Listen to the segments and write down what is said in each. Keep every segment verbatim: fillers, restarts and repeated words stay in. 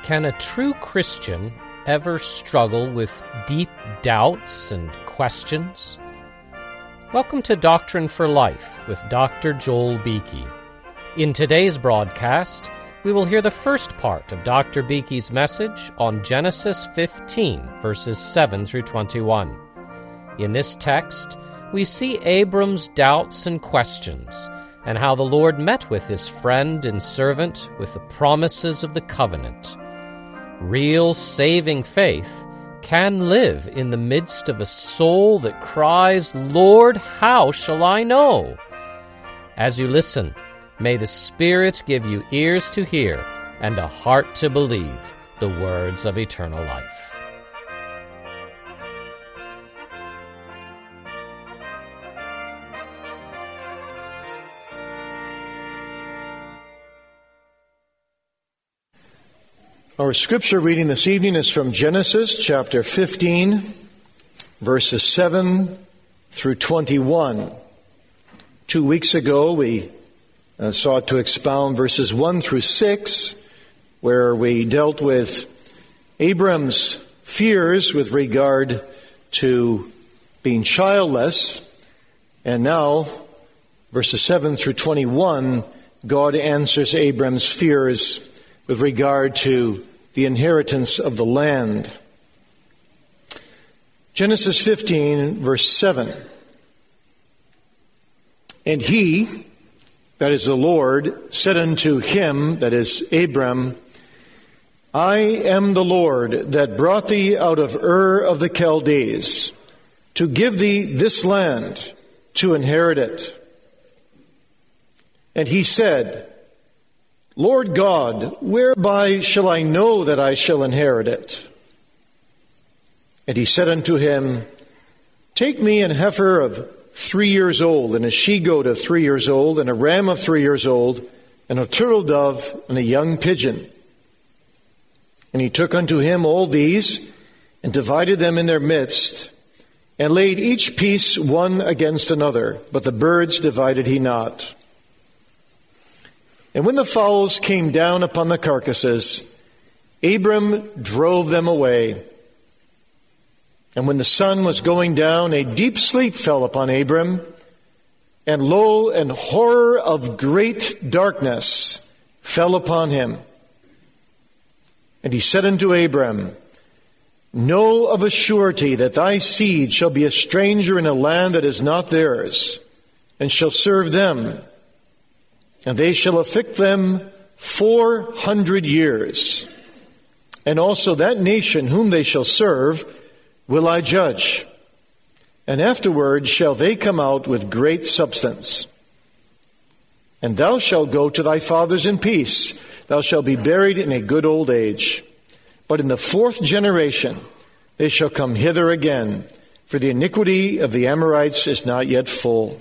Can a true Christian ever struggle with deep doubts and questions? Welcome to Doctrine for Life with Doctor Joel Beeke. In today's broadcast, we will hear the first part of Doctor Beeke's message on Genesis fifteen, verses seven through twenty-one. In this text, we see Abram's doubts and questions, and how the Lord met with his friend and servant with the promises of the covenant. Real saving faith can live in the midst of a soul that cries, "Lord, how shall I know?" As you listen, may the Spirit give you ears to hear and a heart to believe the words of eternal life. Our scripture reading this evening is from Genesis chapter fifteen, verses seven through twenty-one. Two weeks ago, we uh, sought to expound verses one through six, where we dealt with Abram's fears with regard to being childless. And now, verses seven through twenty-one, God answers Abram's fears with regard to the inheritance of the land. Genesis fifteen, verse seven. And he, that is the Lord, said unto him, that is Abram, I am the Lord that brought thee out of Ur of the Chaldees, to give thee this land to inherit it. And he said, Lord God, whereby shall I know that I shall inherit it? And he said unto him, Take me an heifer of three years old, and a she-goat of three years old, and a ram of three years old, and a turtle dove, and a young pigeon. And he took unto him all these, and divided them in their midst, and laid each piece one against another, but the birds divided he not. And when the fowls came down upon the carcasses, Abram drove them away. And when the sun was going down, a deep sleep fell upon Abram, and lo, an horror of great darkness fell upon him. And he said unto Abram, Know of a surety that thy seed shall be a stranger in a land that is not theirs, and shall serve them. And they shall afflict them four hundred years. And also that nation whom they shall serve will I judge. And afterward shall they come out with great substance. And thou shalt go to thy fathers in peace. Thou shalt be buried in a good old age. But in the fourth generation they shall come hither again, for the iniquity of the Amorites is not yet full.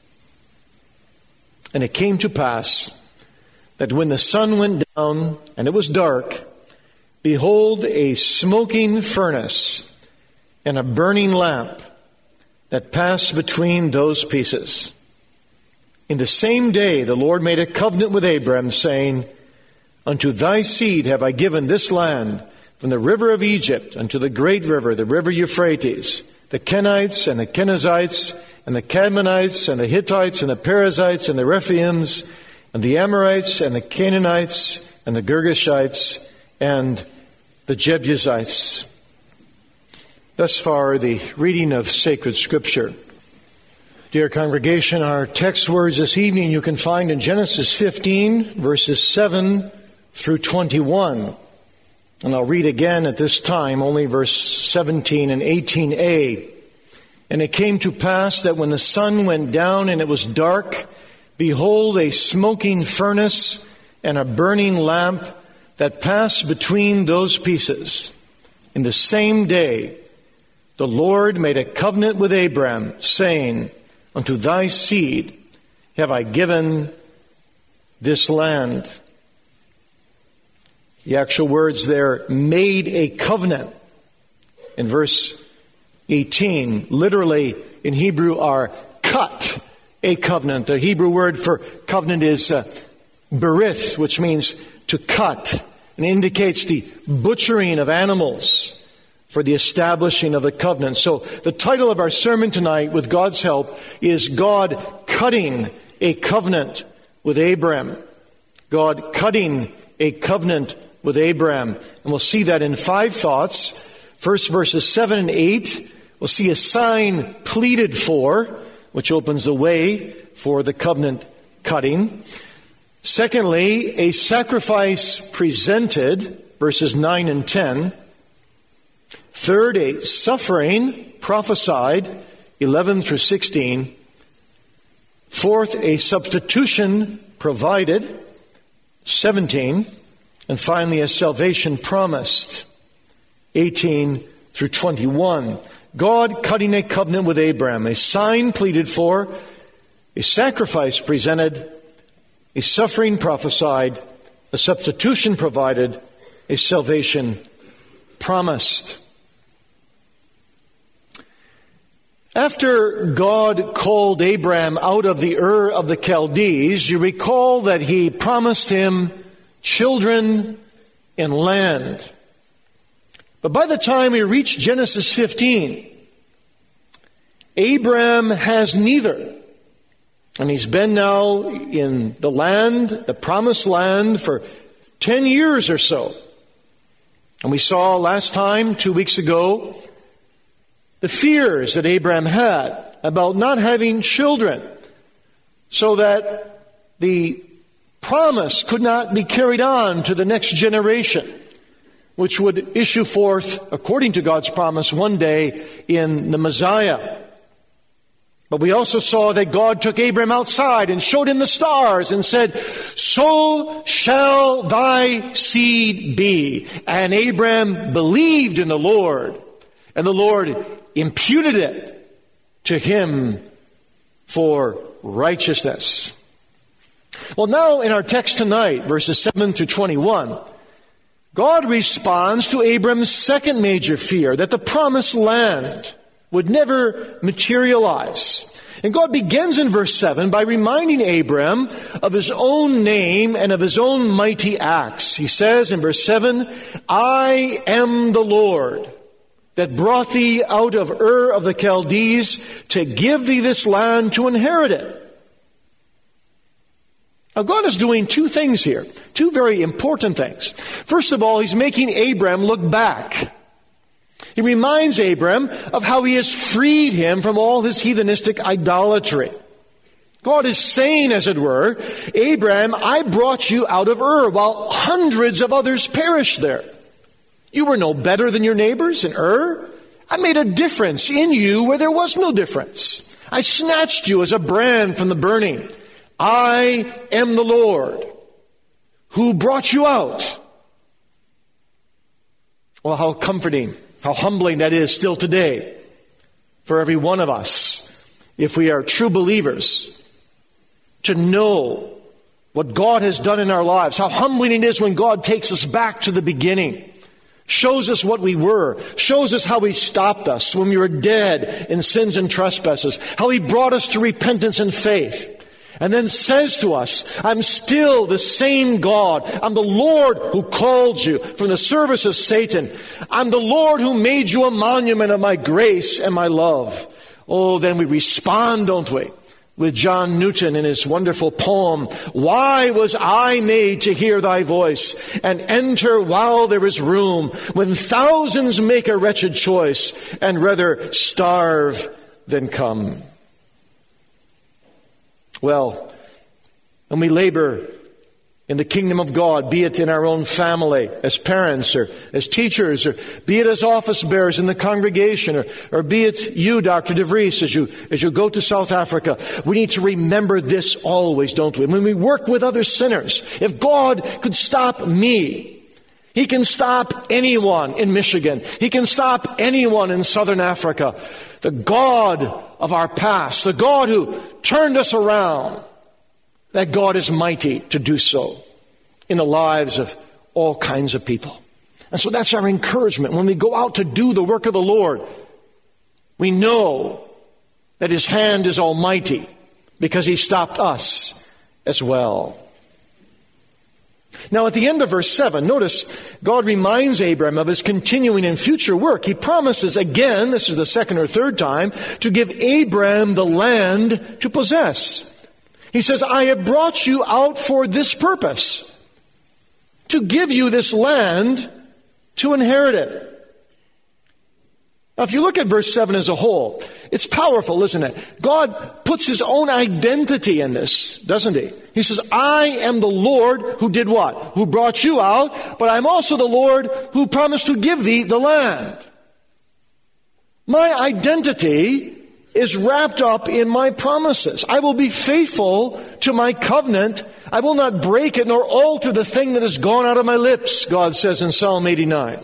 And it came to pass that when the sun went down and it was dark, behold, a smoking furnace and a burning lamp that passed between those pieces. In the same day the Lord made a covenant with Abram, saying, Unto thy seed have I given this land, from the river of Egypt unto the great river, the river Euphrates, the Kenites and the Kenizzites, and the Cadmonites, and the Hittites, and the Perizzites, and the Rephaims, and the Amorites, and the Canaanites, and the Girgashites, and the Jebusites. Thus far, the reading of sacred Scripture. Dear congregation, our text words this evening you can find in Genesis fifteen, verses seven through twenty-one. And I'll read again at this time only verse seventeen and eighteen a. And it came to pass that when the sun went down and it was dark, behold, a smoking furnace and a burning lamp that passed between those pieces. In the same day, the Lord made a covenant with Abram, saying, Unto thy seed have I given this land. The actual words there, made a covenant. In verse eighteen, literally in Hebrew are cut a covenant. The Hebrew word for covenant is uh, berith, which means to cut. and indicates the butchering of animals for the establishing of the covenant. So the title of our sermon tonight, with God's help, is God Cutting a Covenant with Abraham. God cutting a covenant with Abraham. And we'll see that in five thoughts. First, verses seven and eight, we'll see a sign pleaded for, which opens the way for the covenant cutting. Secondly, a sacrifice presented, verses nine and ten. Third, a suffering prophesied, eleven through sixteen. Fourth, a substitution provided, seventeen. And finally, a salvation promised, eighteen through twenty-one. God cutting a covenant with Abraham, a sign pleaded for, a sacrifice presented, a suffering prophesied, a substitution provided, a salvation promised. After God called Abraham out of the Ur of the Chaldees, you recall that he promised him children and land. But by the time we reach Genesis fifteen, Abraham has neither. And he's been now in the land, the promised land, for ten years or so. And we saw last time, two weeks ago, the fears that Abraham had about not having children, so that the promise could not be carried on to the next generation, which would issue forth, according to God's promise, one day in the Messiah. But we also saw that God took Abraham outside and showed him the stars and said, "So shall thy seed be." And Abraham believed in the Lord, and the Lord imputed it to him for righteousness. Well, now in our text tonight, verses seven to twenty-one, God responds to Abraham's second major fear, that the promised land would never materialize. And God begins in verse seven by reminding Abraham of his own name and of his own mighty acts. He says in verse seven, "I am the Lord that brought thee out of Ur of the Chaldees to give thee this land to inherit it." Now God is doing two things here, two very important things. First of all, he's making Abraham look back. He reminds Abraham of how he has freed him from all his heathenistic idolatry. God is saying, as it were, "Abraham, I brought you out of Ur while hundreds of others perished there. You were no better than your neighbors in Ur. I made a difference in you where there was no difference. I snatched you as a brand from the burning. I am the Lord who brought you out." Well, how comforting, how humbling that is still today for every one of us, if we are true believers, to know what God has done in our lives. How humbling it is when God takes us back to the beginning, shows us what we were, shows us how he stopped us when we were dead in sins and trespasses, how he brought us to repentance and faith, and then says to us, "I'm still the same God. I'm the Lord who called you from the service of Satan. I'm the Lord who made you a monument of my grace and my love." Oh, then we respond, don't we? With John Newton in his wonderful poem, "Why was I made to hear thy voice and enter while there is room, when thousands make a wretched choice and rather starve than come?" Well, when we labor in the kingdom of God, be it in our own family, as parents or as teachers, or be it as office bearers in the congregation, or, or be it you, Doctor DeVries, as you, as you go to South Africa, we need to remember this always, don't we? When we work with other sinners, if God could stop me, he can stop anyone in Michigan. He can stop anyone in Southern Africa. The God of our past, the God who turned us around, that God is mighty to do so in the lives of all kinds of people. And so that's our encouragement. When we go out to do the work of the Lord, we know that his hand is almighty because he stopped us as well. Now, at the end of verse seven, notice God reminds Abram of his continuing and future work. He promises again, this is the second or third time, to give Abram the land to possess. He says, I have brought you out for this purpose, to give you this land to inherit it. Now, if you look at verse seven as a whole, it's powerful, isn't it? God puts his own identity in this, doesn't he? He says, I am the Lord who did what? Who brought you out, but I'm also the Lord who promised to give thee the land. My identity is wrapped up in my promises. I will be faithful to my covenant. I will not break it nor alter the thing that has gone out of my lips, God says in Psalm eighty-nine.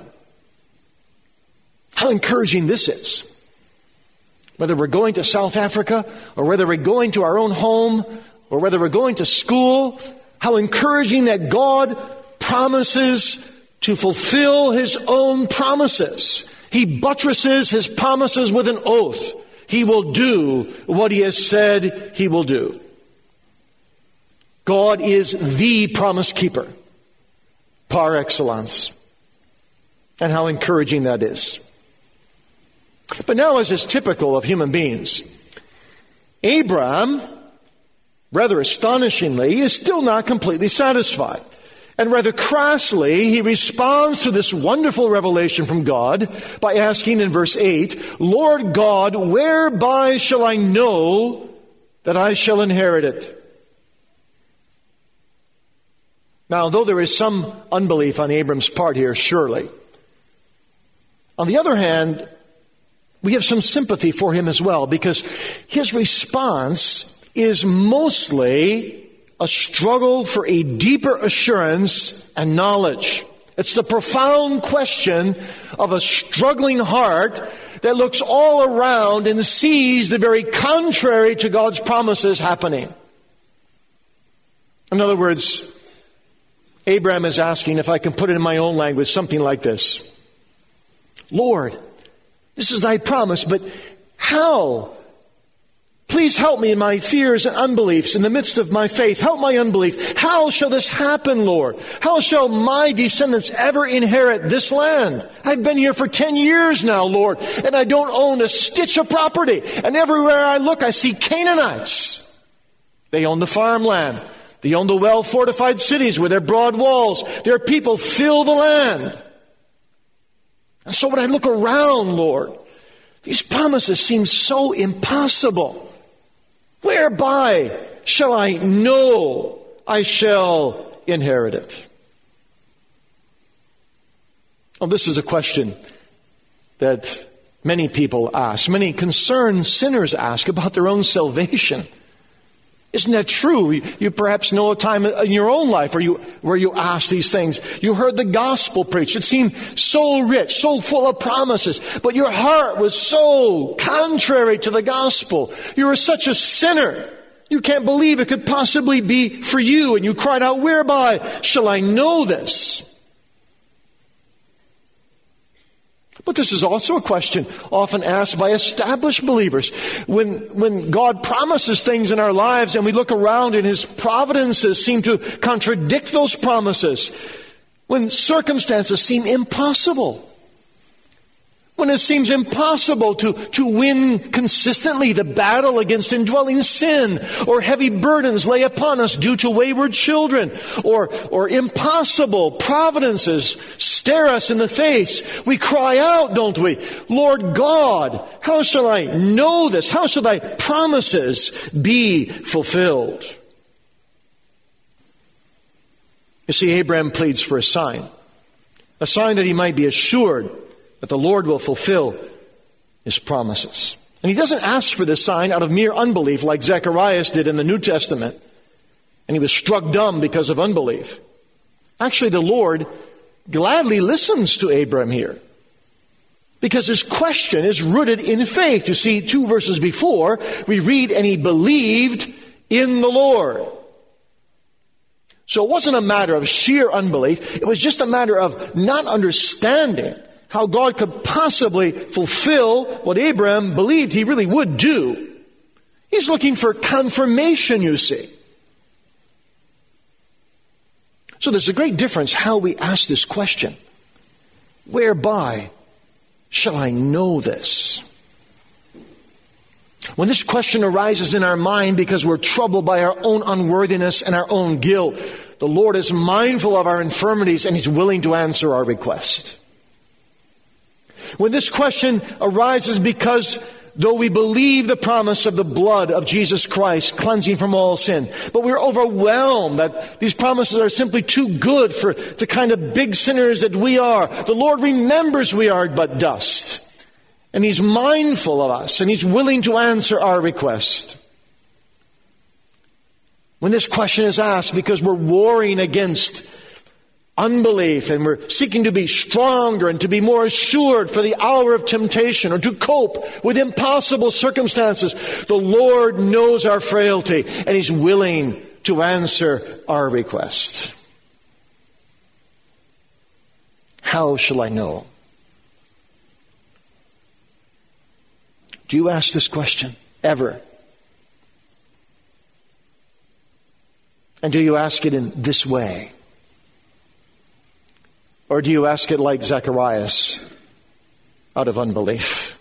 How encouraging this is. Whether we're going to South Africa, or whether we're going to our own home, or whether we're going to school, how encouraging that God promises to fulfill his own promises. He buttresses his promises with an oath. He will do what he has said he will do. God is the promise keeper, par excellence. And how encouraging that is. But now, as is typical of human beings, Abram, rather astonishingly, is still not completely satisfied. And rather crassly, he responds to this wonderful revelation from God by asking in verse eight, Lord God, whereby shall I know that I shall inherit it? Now, though there is some unbelief on Abram's part here, surely, on the other hand, we have some sympathy for him as well, because his response is mostly a struggle for a deeper assurance and knowledge. It's the profound question of a struggling heart that looks all around and sees the very contrary to God's promises happening. In other words, Abraham is asking, if I can put it in my own language, something like this. Lord, this is thy promise, but how? Please help me in my fears and unbeliefs in the midst of my faith. Help my unbelief. How shall this happen, Lord? How shall my descendants ever inherit this land? I've been here for ten years now, Lord, and I don't own a stitch of property. And everywhere I look, I see Canaanites. They own the farmland. They own the well-fortified cities with their broad walls. Their people fill the land. And so when I look around, Lord, these promises seem so impossible. Whereby shall I know I shall inherit it? Well, this is a question that many people ask, many concerned sinners ask about their own salvation. Isn't that true? You, you perhaps know a time in your own life where you, where you asked these things. You heard the gospel preached. It seemed so rich, so full of promises, but your heart was so contrary to the gospel. You were such a sinner. You can't believe it could possibly be for you. And you cried out, whereby shall I know this? But this is also a question often asked by established believers. When, when God promises things in our lives and we look around and his providences seem to contradict those promises. When circumstances seem impossible. When it seems impossible to, to win consistently the battle against indwelling sin, or heavy burdens lay upon us due to wayward children, or, or impossible providences stare us in the face, we cry out, don't we? Lord God, how shall I know this? How shall thy promises be fulfilled? You see, Abraham pleads for a sign. A sign that he might be assured that the Lord will fulfill his promises. And he doesn't ask for this sign out of mere unbelief like Zacharias did in the New Testament. And he was struck dumb because of unbelief. Actually, the Lord gladly listens to Abraham here, because his question is rooted in faith. You see, two verses before, we read, and he believed in the Lord. So it wasn't a matter of sheer unbelief. It was just a matter of not understanding how God could possibly fulfill what Abraham believed he really would do. He's looking for confirmation, you see. So there's a great difference how we ask this question. Whereby shall I know this? When this question arises in our mind because we're troubled by our own unworthiness and our own guilt, the Lord is mindful of our infirmities and He's willing to answer our request. When this question arises because though we believe the promise of the blood of Jesus Christ cleansing from all sin, but we're overwhelmed that these promises are simply too good for the kind of big sinners that we are, the Lord remembers we are but dust. And He's mindful of us, and He's willing to answer our request. When this question is asked because we're warring against unbelief and we're seeking to be stronger and to be more assured for the hour of temptation or to cope with impossible circumstances, the Lord knows our frailty and He's willing to answer our request. How shall I know? Do you ask this question ever? And do you ask it in this way? Or do you ask it like Zacharias, out of unbelief?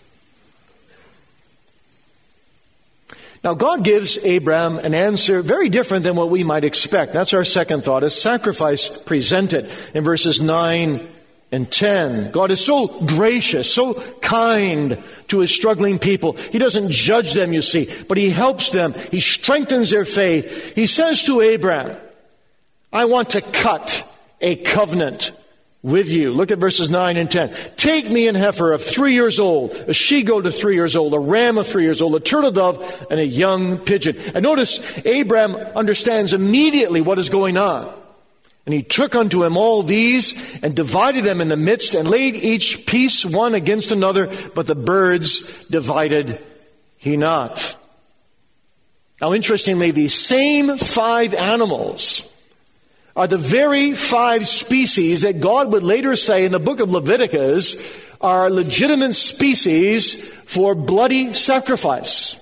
Now God gives Abraham an answer very different than what we might expect. That's our second thought, a sacrifice presented in verses nine and ten. God is so gracious, so kind to His struggling people. He doesn't judge them, you see, but He helps them. He strengthens their faith. He says to Abraham, I want to cut a covenant with you. Look at verses nine and ten. Take me an heifer of three years old, a she-goat of three years old, a ram of three years old, a turtle dove, and a young pigeon. And notice, Abraham understands immediately what is going on. And he took unto him all these and divided them in the midst and laid each piece one against another, but the birds divided he not. Now, interestingly, these same five animals are the very five species that God would later say in the book of Leviticus are legitimate species for bloody sacrifice.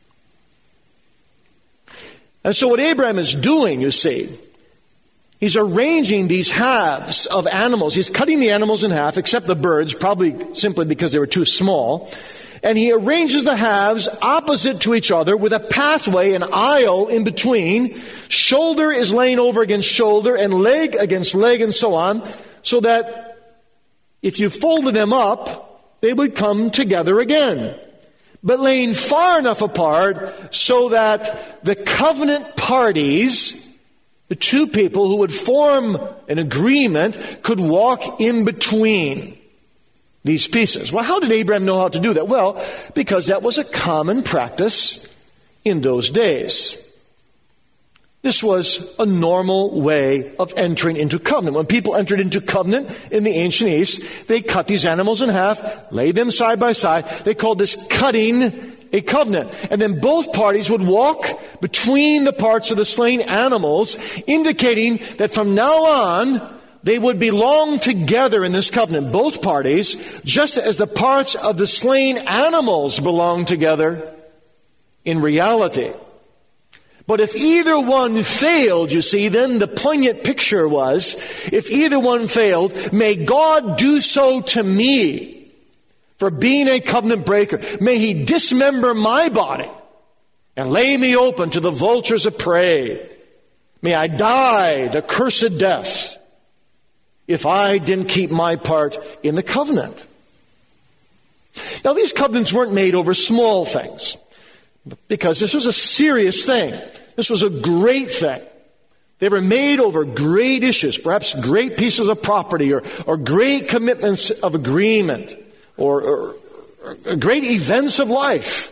And so what Abraham is doing, you see, he's arranging these halves of animals. He's cutting the animals in half, except the birds, probably simply because they were too small. And he arranges the halves opposite to each other with a pathway, an aisle in between. Shoulder is laying over against shoulder and leg against leg and so on, so that if you folded them up, they would come together again. But laying far enough apart so that the covenant parties, the two people who would form an agreement, could walk in between these pieces. Well, how did Abraham know how to do that? Well, because that was a common practice in those days. This was a normal way of entering into covenant. When people entered into covenant in the ancient East, they cut these animals in half, laid them side by side. They called this cutting a covenant. And then both parties would walk between the parts of the slain animals, indicating that from now on, they would belong together in this covenant, both parties, just as the parts of the slain animals belong together in reality. But if either one failed, you see, then the poignant picture was, if either one failed, may God do so to me for being a covenant breaker. May He dismember my body and lay me open to the vultures of prey. May I die the cursed death if I didn't keep my part in the covenant. Now, these covenants weren't made over small things, because this was a serious thing. This was a great thing. They were made over great issues, perhaps great pieces of property or, or great commitments of agreement or, or, or great events of life.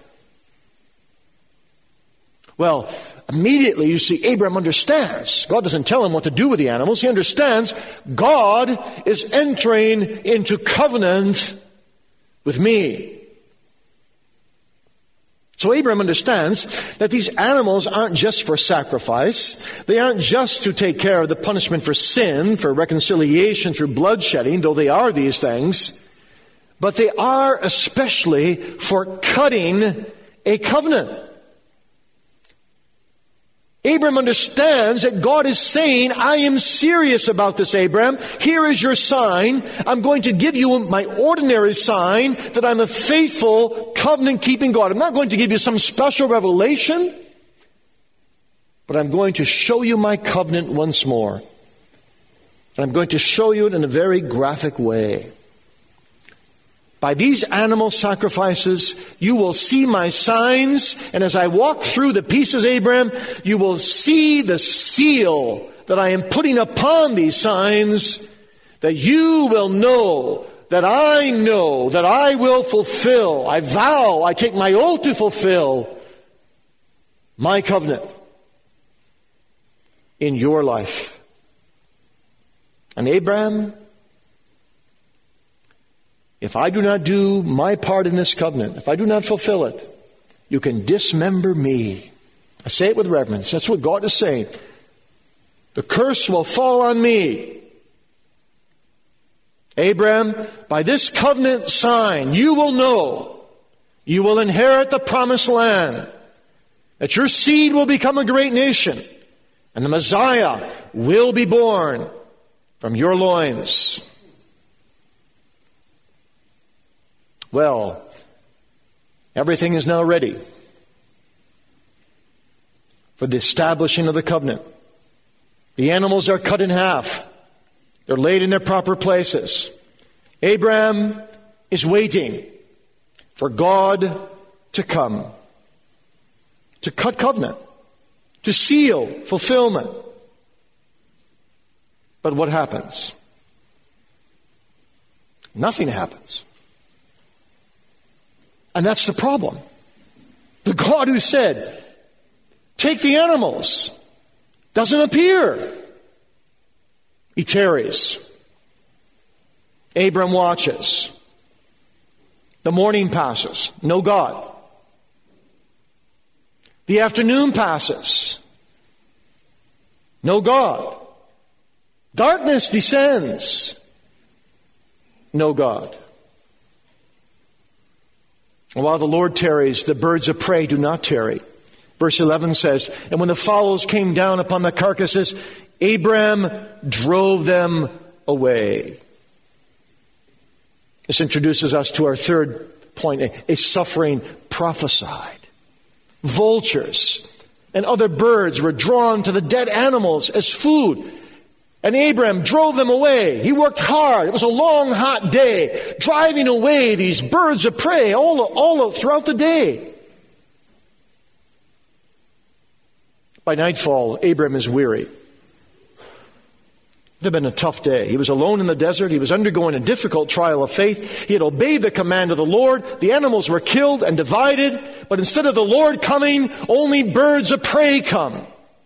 Well, immediately you see Abraham understands. God doesn't tell him what to do with the animals. He understands God is entering into covenant with me. So Abraham understands that these animals aren't just for sacrifice. They aren't just to take care of the punishment for sin, for reconciliation through bloodshedding, though they are these things. But they are especially for cutting a covenant. Abram understands that God is saying, I am serious about this, Abram. Here is your sign. I'm going to give you my ordinary sign that I'm a faithful, covenant-keeping God. I'm not going to give you some special revelation, but I'm going to show you my covenant once more. And I'm going to show you it in a very graphic way. By these animal sacrifices, you will see my signs, and as I walk through the pieces, Abraham, you will see the seal that I am putting upon these signs, that you will know, that I know, that I will fulfill. I vow, I take my oath to fulfill my covenant in your life. And Abraham, if I do not do my part in this covenant, if I do not fulfill it, you can dismember me. I say it with reverence. That's what God is saying. The curse will fall on me. Abraham, by this covenant sign, you will know, you will inherit the promised land, that your seed will become a great nation, and the Messiah will be born from your loins. Well, everything is now ready for the establishing of the covenant. The animals are cut in half. They're laid in their proper places. Abraham is waiting for God to come, to cut covenant, to seal fulfillment. But what happens? Nothing happens. And that's the problem. The God who said, take the animals, doesn't appear. He tarries. Abram watches. The morning passes. No God. The afternoon passes. No God. Darkness descends. No God. And while the Lord tarries, the birds of prey do not tarry. Verse eleven says, and when the fowls came down upon the carcasses, Abram drove them away. This introduces us to our third point, a suffering prophesied. Vultures and other birds were drawn to the dead animals as food. And Abram drove them away. He worked hard. It was a long, hot day, driving away these birds of prey all, all throughout the day. By nightfall, Abram is weary. It had been a tough day. He was alone in the desert. He was undergoing a difficult trial of faith. He had obeyed the command of the Lord. The animals were killed and divided. But instead of the Lord coming, only birds of prey come.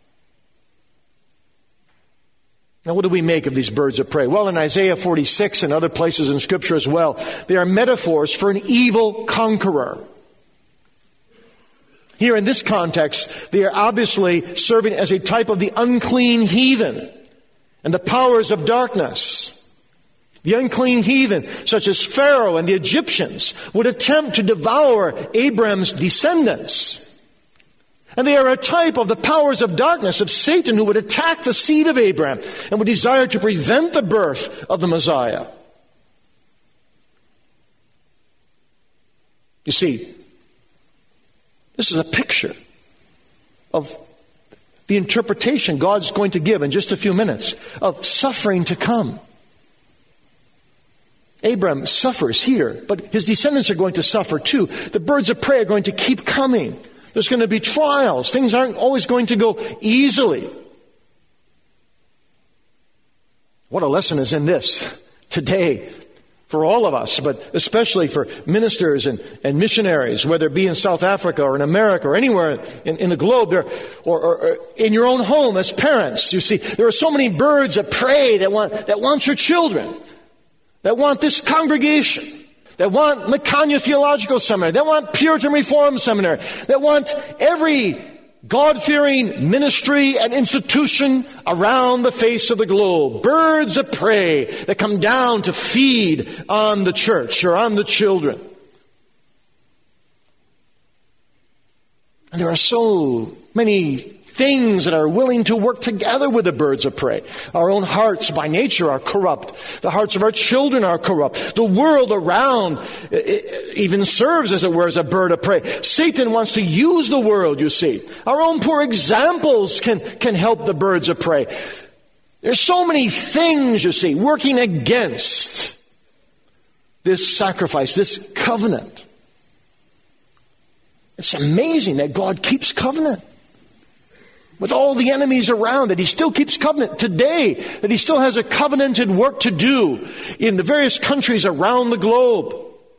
Now, what do we make of these birds of prey? Well, in Isaiah forty-six and other places in Scripture as well, they are metaphors for an evil conqueror. Here in this context, they are obviously serving as a type of the unclean heathen and the powers of darkness. The unclean heathen, such as Pharaoh and the Egyptians, would attempt to devour Abram's descendants. And they are a type of the powers of darkness, of Satan, who would attack the seed of Abraham and would desire to prevent the birth of the Messiah. You see, this is a picture of the interpretation God's going to give in just a few minutes of suffering to come. Abram suffers here, but his descendants are going to suffer too. The birds of prey are going to keep coming. There's going to be trials. Things aren't always going to go easily. What a lesson is in this today for all of us, but especially for ministers and, and missionaries, whether it be in South Africa or in America or anywhere in, in the globe, or, or, or in your own home as parents. You see, there are so many birds of prey that want, that want your children, that want this congregation, that want Mekanya Theological Seminary, that want Puritan Reform Seminary, that want every God-fearing ministry and institution around the face of the globe. Birds of prey that come down to feed on the church or on the children. And there are so many things that are willing to work together with the birds of prey. Our own hearts by nature are corrupt. The hearts of our children are corrupt. The world around even serves, as it were, as a bird of prey. Satan wants to use the world, you see. Our own poor examples can, can help the birds of prey. There's so many things, you see, working against this sacrifice, this covenant. It's amazing that God keeps covenant with all the enemies around, that he still keeps covenant today, that he still has a covenanted work to do in the various countries around the globe.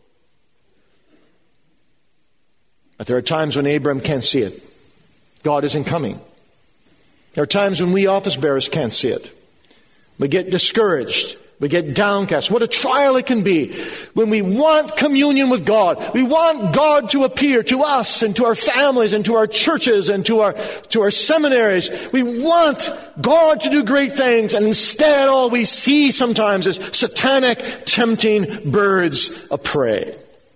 But there are times when Abram can't see it. God isn't coming. There are times when we office bearers can't see it. We get discouraged. We get downcast. What a trial it can be when we want communion with God. We want God to appear to us and to our families and to our churches and to our, to our seminaries. We want God to do great things, and instead all we see sometimes is satanic, tempting birds of prey.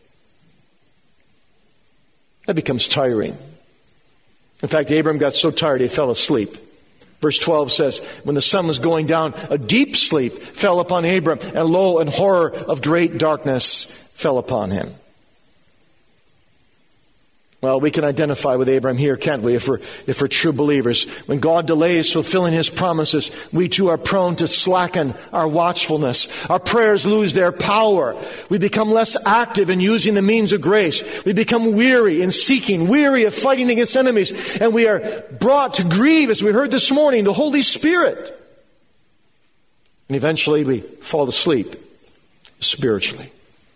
That becomes tiring. In fact, Abram got so tired he fell asleep. Verse twelve says, when the sun was going down, a deep sleep fell upon Abram, and lo, and horror of great darkness fell upon him. Well, we can identify with Abram here, can't we, if we're, if we're true believers. When God delays fulfilling his promises, we too are prone to slacken our watchfulness. Our prayers lose their power. We become less active in using the means of grace. We become weary in seeking, weary of fighting against enemies, and we are brought to grieve, as we heard this morning, the Holy Spirit. And eventually we fall asleep spiritually.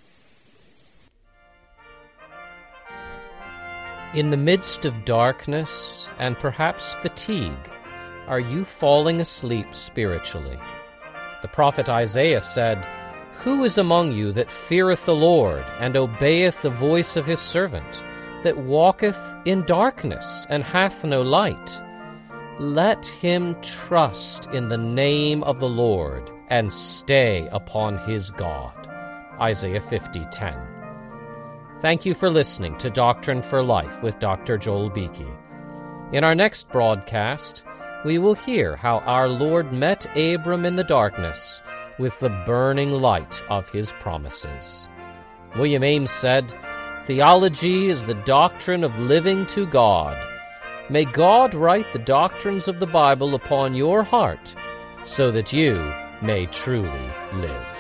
In the midst of darkness and perhaps fatigue, are you falling asleep spiritually? The prophet Isaiah said, "Who is among you that feareth the Lord, and obeyeth the voice of his servant, that walketh in darkness, and hath no light? Let him trust in the name of the Lord, and stay upon his God." Isaiah fifty ten. Thank you for listening to Doctrine for Life with Doctor Joel Beeke. In our next broadcast, we will hear how our Lord met Abram in the darkness with the burning light of his promises. William Ames said, "Theology is the doctrine of living to God. May God write the doctrines of the Bible upon your heart so that you may truly live."